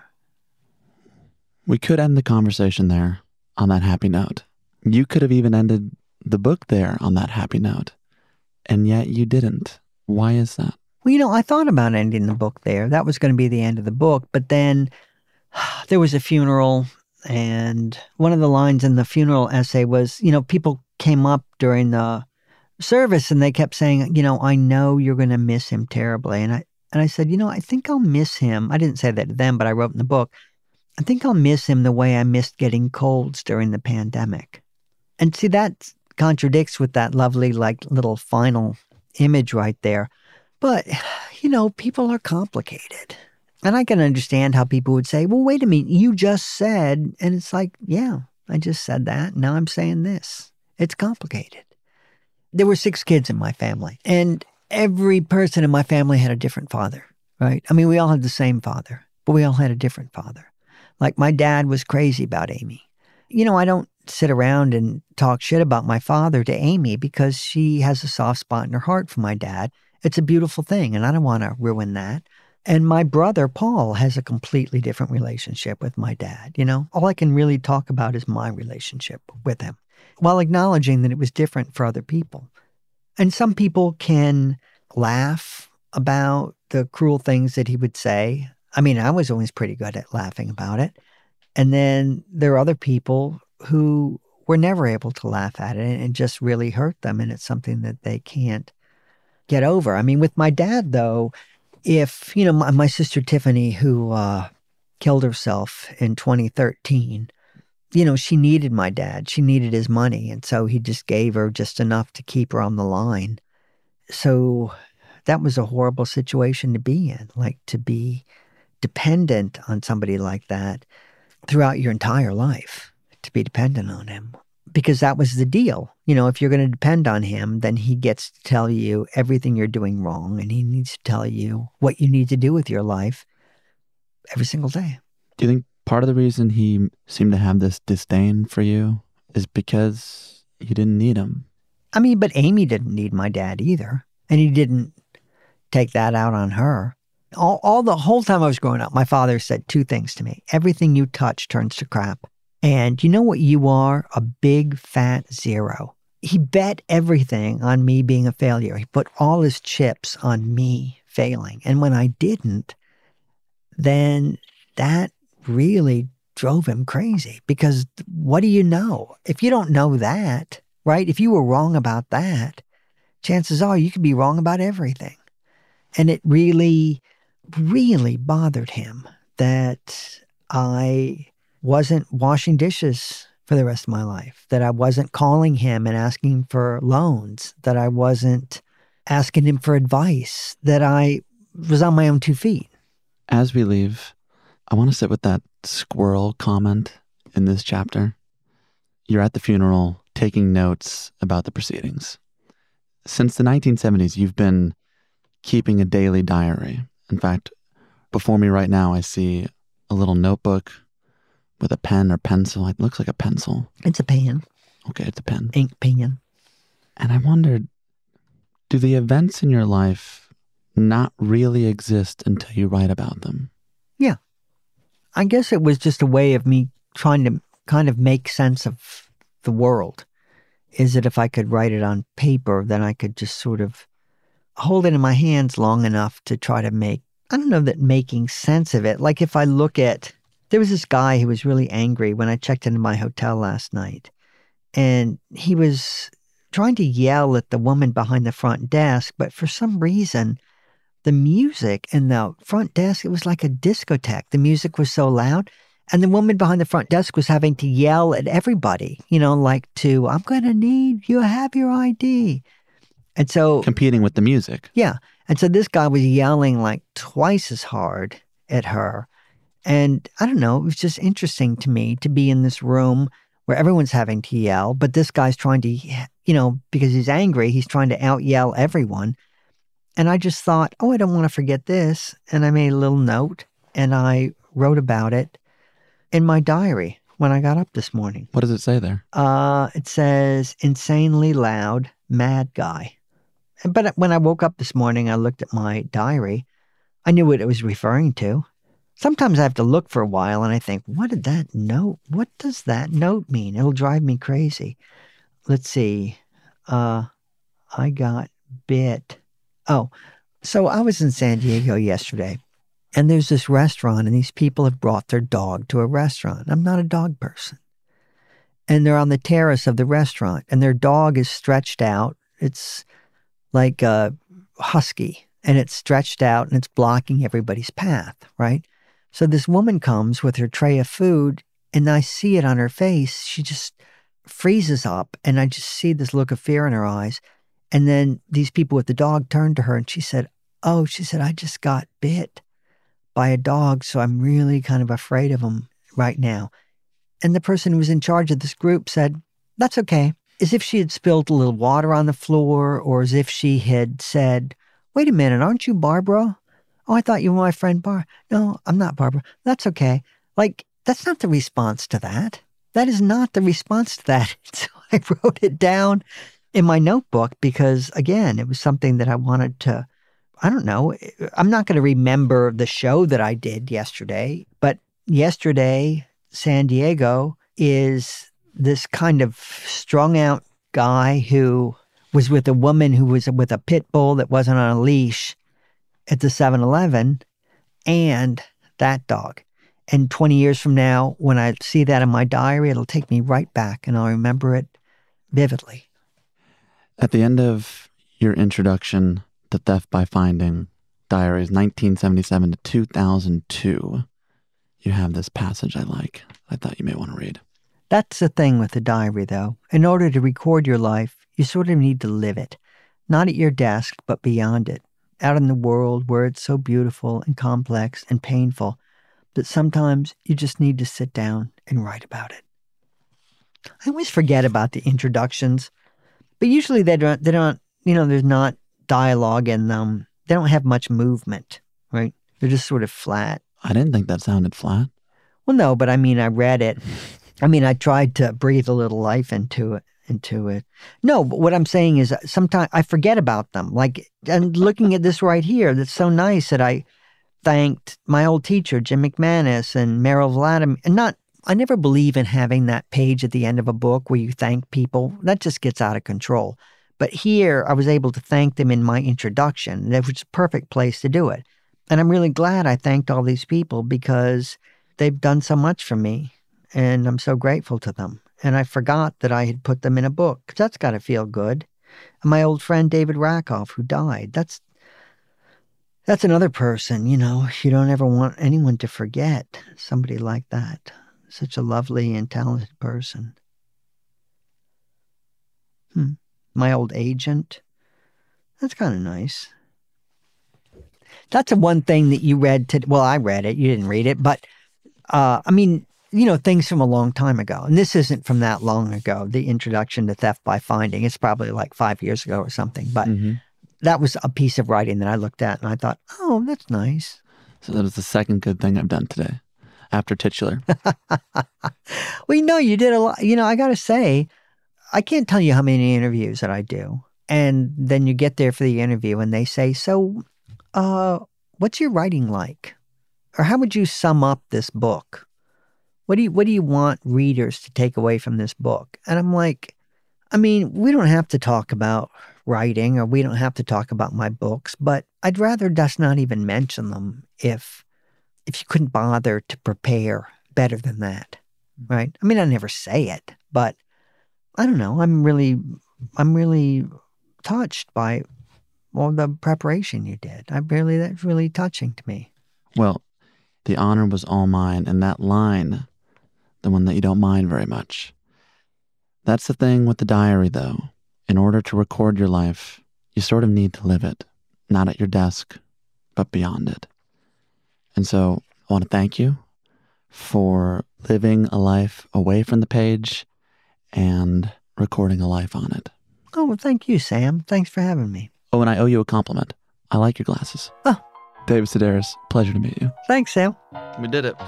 We could end the conversation there on that happy note. You could have even ended the book there on that happy note, and yet you didn't. Why is that? Well, I thought about ending the book there. That was going to be the end of the book, but then there was a funeral, and one of the lines in the funeral essay was, people came up during the service and they kept saying, I know you're going to miss him terribly. And I said, I think I'll miss him. I didn't say that to them, but I wrote in the book, I think I'll miss him the way I missed getting colds during the pandemic. And see, that contradicts with that lovely, little final image right there. But, people are complicated. And I can understand how people would say, well, wait a minute, you just said, and it's like, yeah, I just said that. Now I'm saying this. It's complicated. There were 6 kids in my family, and every person in my family had a different father, right? I mean, we all had the same father, but we all had a different father. Like my dad was crazy about Amy. I don't sit around and talk shit about my father to Amy because she has a soft spot in her heart for my dad. It's a beautiful thing, and I don't want to ruin that. And my brother, Paul, has a completely different relationship with my dad. All I can really talk about is my relationship with him. while acknowledging that it was different for other people. And some people can laugh about the cruel things that he would say. I mean, I was always pretty good at laughing about it. And then there are other people who were never able to laugh at it, and it just really hurt them. And it's something that they can't get over. I mean, with my dad, though, if, my sister Tiffany, who killed herself in 2013, she needed my dad. She needed his money. And so he just gave her just enough to keep her on the line. So that was a horrible situation to be in, like to be dependent on somebody like that throughout your entire life, to be dependent on him. Because that was the deal. If you're going to depend on him, then he gets to tell you everything you're doing wrong, and he needs to tell you what you need to do with your life every single day. Do you think part of the reason he seemed to have this disdain for you is because you didn't need him? I mean, but Amy didn't need my dad either. And he didn't take that out on her. All the whole time I was growing up, my father said two things to me. Everything you touch turns to crap. And you know what you are? A big fat zero. He bet everything on me being a failure. He put all his chips on me failing. And when I didn't, then that really drove him crazy. Because what do you know? If you don't know that, right? If you were wrong about that, chances are you could be wrong about everything. And it really, really bothered him that I wasn't washing dishes for the rest of my life, that I wasn't calling him and asking for loans, that I wasn't asking him for advice, that I was on my own 2 feet. As we leave, I want to sit with that squirrel comment in this chapter. You're at the funeral taking notes about the proceedings. Since the 1970s, you've been keeping a daily diary. In fact, before me right now, I see a little notebook with a pen or pencil. It looks like a pencil. It's a pen. Okay, it's a pen. Ink pen. And I wondered, do the events in your life not really exist until you write about them? Yeah. I guess it was just a way of me trying to kind of make sense of the world. Is that if I could write it on paper, then I could just sort of hold it in my hands long enough to try to make, I don't know that making sense of it. Like if I look at, there was this guy who was really angry when I checked into my hotel last night. And he was trying to yell at the woman behind the front desk, but for some reason, the music in the front desk, it was like a discotheque. The music was so loud. And the woman behind the front desk was having to yell at everybody, like I'm going to need you to have your ID. And so... competing with the music. Yeah. And so this guy was yelling like twice as hard at her. And I don't know, it was just interesting to me to be in this room where everyone's having to yell, but this guy's trying to, because he's angry, he's trying to out yell everyone. And I just thought, I don't want to forget this. And I made a little note and I wrote about it in my diary when I got up this morning. What does it say there? It says, insanely loud, mad guy. But when I woke up this morning, I looked at my diary. I knew what it was referring to. Sometimes I have to look for a while and I think, what does that note mean? It'll drive me crazy. Let's see. I got bit. Oh, so I was in San Diego yesterday. And there's this restaurant, and these people have brought their dog to a restaurant. I'm not a dog person. And they're on the terrace of the restaurant, and their dog is stretched out. It's like a husky, and it's stretched out, and it's blocking everybody's path, right? So this woman comes with her tray of food, and I see it on her face. She just freezes up, and I just see this look of fear in her eyes. And then these people with the dog turned to her, and she said, I just got bit by a dog, so I'm really kind of afraid of him right now. And the person who was in charge of this group said, that's okay. As if she had spilled a little water on the floor, or as if she had said, wait a minute, aren't you Barbara? Oh, I thought you were my friend Barbara. No, I'm not Barbara. That's okay. Like, that's not the response to that. That is not the response to that. So I wrote it down in my notebook because, again, it was something that I wanted to, I don't know. I'm not going to remember the show that I did yesterday, but yesterday, San Diego is this kind of strung out guy who was with a woman who was with a pit bull that wasn't on a leash at the 7-Eleven, and that dog. And 20 years from now, when I see that in my diary, it'll take me right back and I'll remember it vividly. At the end of your introduction to Theft by Finding, Diaries 1977 to 2002, you have this passage I thought you may want to read. That's the thing with the diary, though. In order to record your life, you sort of need to live it. Not at your desk, but beyond it. Out in the world where it's so beautiful and complex and painful that sometimes you just need to sit down and write about it. I always forget about the introductions, but usually they don't, there's not dialogue in them. They don't have much movement, right? They're just sort of flat. I didn't think that sounded flat. Well, no, but I read it. I tried to breathe a little life into it. No, but what I'm saying is sometimes I forget about them. And looking at this right here, that's so nice that I thanked my old teacher, Jim McManus, and Meryl Vladimir. I never believe in having that page at the end of a book where you thank people. That just gets out of control. But here, I was able to thank them in my introduction. That was a perfect place to do it. And I'm really glad I thanked all these people because they've done so much for me. And I'm so grateful to them. And I forgot that I had put them in a book. That's got to feel good. And my old friend David Rakoff, who died, that's another person, you don't ever want anyone to forget somebody like that. Such a lovely and talented person. My old agent. That's kind of nice. That's the one thing that you read today. Well, I read it. You didn't read it. But, things from a long time ago. And this isn't from that long ago, the introduction to Theft by Finding. It's probably like 5 years ago or something. But that was a piece of writing that I looked at and I thought, oh, that's nice. So that was the second good thing I've done today, after titular. Well, you did a lot. I got to say, I can't tell you how many interviews that I do. And then you get there for the interview and they say, so what's your writing like? Or how would you sum up this book? What do you want readers to take away from this book? And I'm like, we don't have to talk about writing or we don't have to talk about my books, but I'd rather just not even mention them if you couldn't bother to prepare better than that, right? I never say it, but I don't know. I'm really touched by all the preparation you did. That's really touching to me. Well, the honor was all mine, and that line, the one that you don't mind very much. That's the thing with the diary, though. In order to record your life, you sort of need to live it, not at your desk, but beyond it. And so I want to thank you for living a life away from the page and recording a life on it. Oh, well, thank you, Sam. Thanks for having me. Oh, and I owe you a compliment. I like your glasses. Oh. David Sedaris, pleasure to meet you. Thanks, Sam. We did it.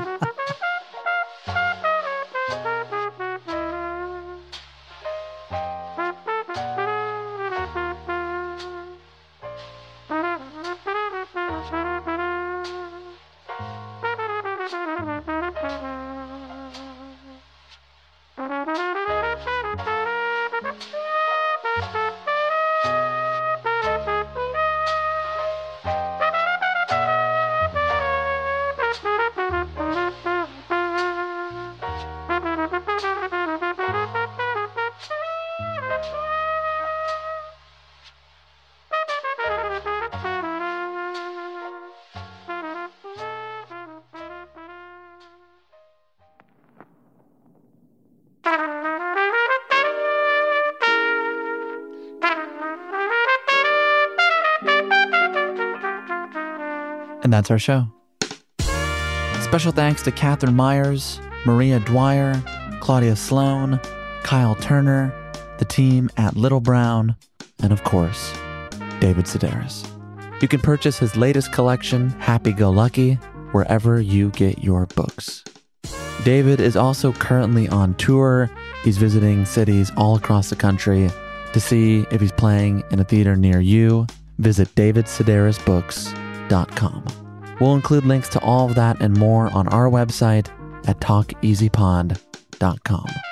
And that's our show. Special thanks to Catherine Myers, Maria Dwyer, Claudia Sloan, Kyle Turner, the team at Little Brown, and of course, David Sedaris. You can purchase his latest collection, Happy Go Lucky, wherever you get your books. David is also currently on tour. He's visiting cities all across the country. To see if he's playing in a theater near you, visit davidsedarisbooks.com. We'll include links to all of that and more on our website at talkeasypod.com.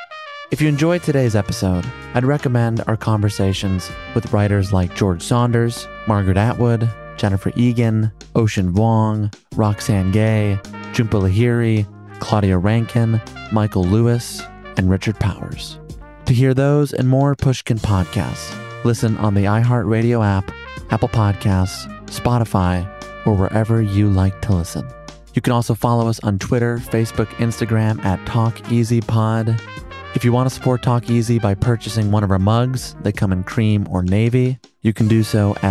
If you enjoyed today's episode, I'd recommend our conversations with writers like George Saunders, Margaret Atwood, Jennifer Egan, Ocean Vuong, Roxane Gay, Jhumpa Lahiri, Claudia Rankin, Michael Lewis, and Richard Powers. To hear those and more Pushkin podcasts, listen on the iHeartRadio app, Apple Podcasts, Spotify, or wherever you like to listen. You can also follow us on Twitter, Facebook, Instagram at TalkEasyPod. If you want to support Talk Easy by purchasing one of our mugs, they come in cream or navy, you can do so at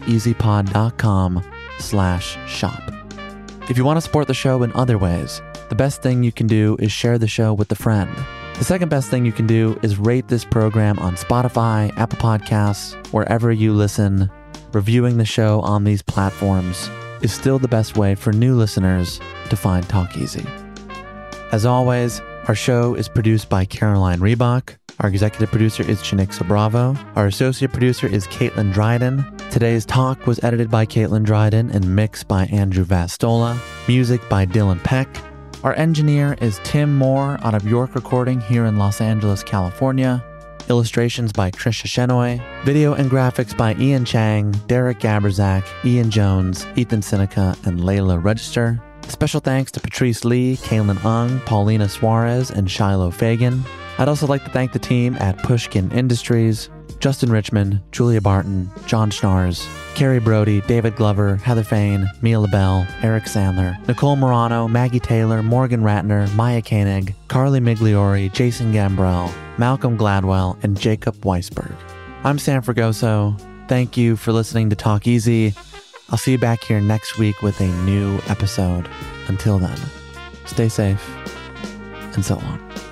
talkeasypod.com/shop. If you want to support the show in other ways, the best thing you can do is share the show with a friend. The second best thing you can do is rate this program on Spotify, Apple Podcasts, wherever you listen. Reviewing the show on these platforms is still the best way for new listeners to find Talk Easy. As always, our show is produced by Caroline Reebok. Our executive producer is Chinixa Bravo. Our associate producer is Caitlin Dryden. Today's talk was edited by Caitlin Dryden and mixed by Andrew Vastola. Music by Dylan Peck. Our engineer is Tim Moore out of York Recording here in Los Angeles, California. Illustrations by Trisha Shenoy. Video and graphics by Ian Chang, Derek Gaberzak, Ian Jones, Ethan Seneca, and Layla Register. Special thanks to Patrice Lee, Kaylin Ung, Paulina Suarez, and Shiloh Fagan. I'd also like to thank the team at Pushkin Industries, Justin Richmond, Julia Barton, John Schnars, Carrie Brody, David Glover, Heather Fain, Mia LaBelle, Eric Sandler, Nicole Morano, Maggie Taylor, Morgan Ratner, Maya Koenig, Carly Migliori, Jason Gambrell, Malcolm Gladwell, and Jacob Weisberg. I'm Sam Fragoso. Thank you for listening to Talk Easy. I'll see you back here next week with a new episode. Until then, stay safe and so long.